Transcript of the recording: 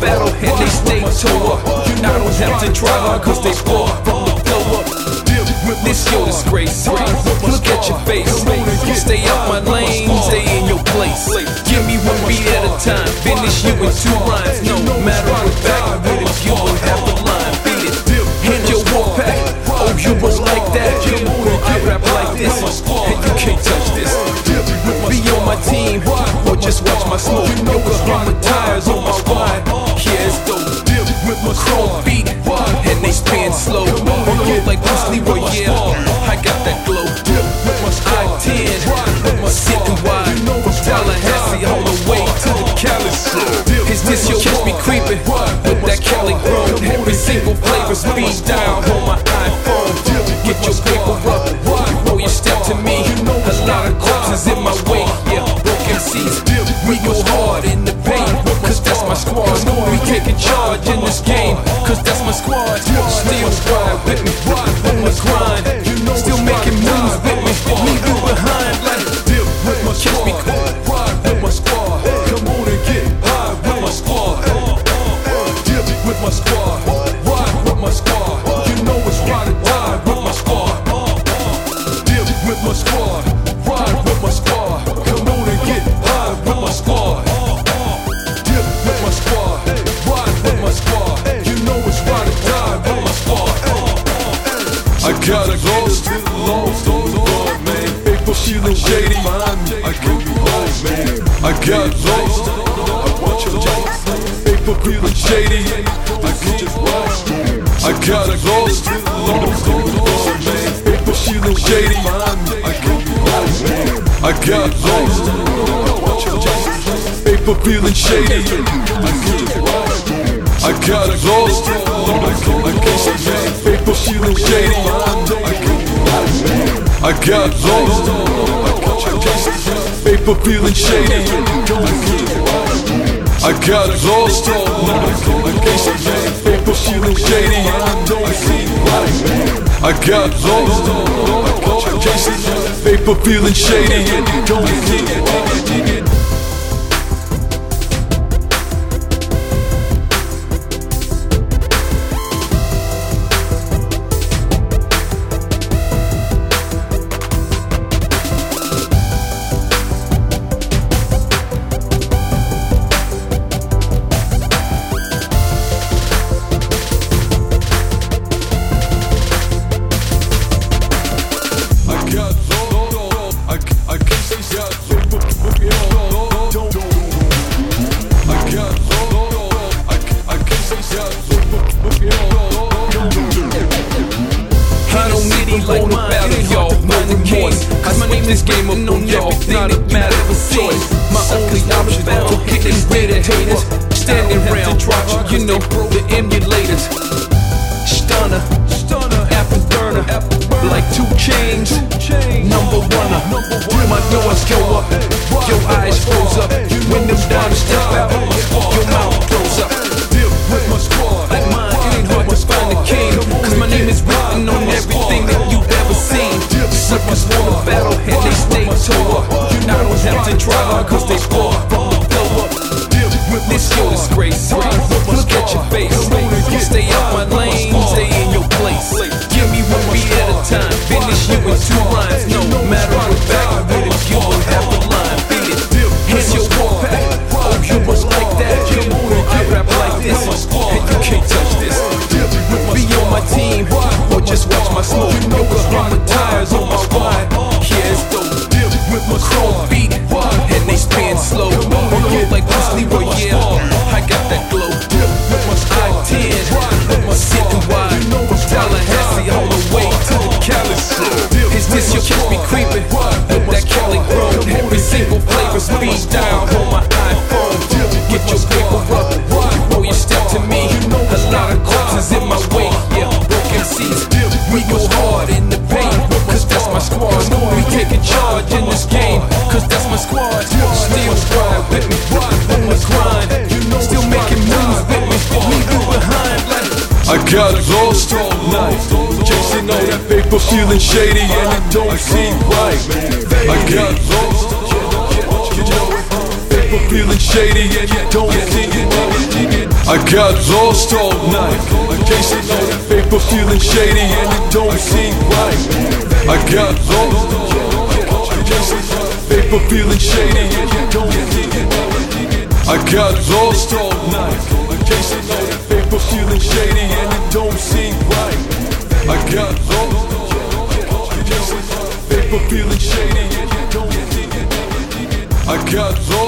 battle and they stay toe up. I don't have to try hard cause they fall from the flow up. This your disgrace, look at your face. Stay out my lane, stay in your place. Give me one beat at a time, finish you in 2 rhymes. No matter what back with it, you will have a line. Beat it, hand your war pack. Oh, you was like that? I rap like this, and you can't touch this. Be on my team, or just watch my smoke. Yokohama tires on my wine. Yeah, it's dope. With my chrome beat, and they spin slow. Look like Bruce Leroy, yeah, I got that glow. I-10, sitting wide, from Tallahassee all the way to the Cali show. Is this your catch me creeping with that Cali grown? Every single flavor speed down on my iPhone. Get your paper up before you step to me. A lot of corpses in my way, yeah, broken seats. We go hard in the paint, cause that's my squad. We taking charge in this game, cause that's my squad. Still ride with me, on the grind. Still making moves with me, leave you behind like catch me ride with my squad. Come on and get high with my squad. Dip with my squad, ride with my squad. You know it's ride or die with my squad. Dip with my squad, ride with my squad. Come on and get high with my squad. Dip with my squad, ride with my squad. You know it's ride or die with my squad. I got a lost, man. People feeling shady. I can't be lost, man. I got lost. I want your job. People feeling shady. I can't just lost. I got lost, man. People feeling shady. I can't be lost, man. I got lost. I want your job. People feeling shady. I can't just lost. I got lost. I can't say man. People feeling shady. I can't be lost, man. I got lost. Paper feeling shady. I got lost. Paper feeling shady. I got lost. Paper feeling shady. Like my battle, y'all, mind the kings. Cause my name is game up on y'all, not a matter of choice. My only option for getting rid of haters. Standing around, you know, the emulators. Stunner, apple burner, like 2 chains. Number one, my doors go up, your eyes froze up. When them dimes step out, your mouth close up. With my squad, like mine, it ain't hard to find the king. Cause my name is written on everything that you've ever seen. Suckers wanna battle and they stay toe up. I don't have to try hard cause they fall from the flow up. This your disgrace, look at your face. Stay out my lane, stay in your place. Give me one beat at a time, finish you in 2 rhymes. No matter what back with it, you will have a line. Beat it, here's your war pack. Oh, you was like that? I rap like this, and you can't touch this. Be on my team, or just watch my smoke. Yokohama tires on my wine. Yeah, it's dope. With my chrome beat, and they spin slow. Look like Bruce Leroy, yeah, I got that glow. I-10, sitting wide, from Tallahassee all the way to the Cali show. Is this your catch me creeping with that Cali grown? Every single flavor speed down on my iPhone. Get your paper up before you step to me. A lot of corpses in my way, yeah, broken seats. We go hard in the paint, cause that's my squad. We taking charge in this game, cause that's my squad. Still ride with me, on the grind. Still making moves with me, leave you behind like I got lost all night, chasing all that paper, feeling shady, and it don't seem right. I got lost, paper paper feeling shady and you don't see it. I got lost all night, in case you know that paper feeling shady and it don't seem right. I got lost, in case you know that paper feeling shady and you don't see it. I got lost all night, in case you know that paper feeling shady and it don't seem right. I got lost, in case you know that paper feeling shady and you don't see it. I got lost.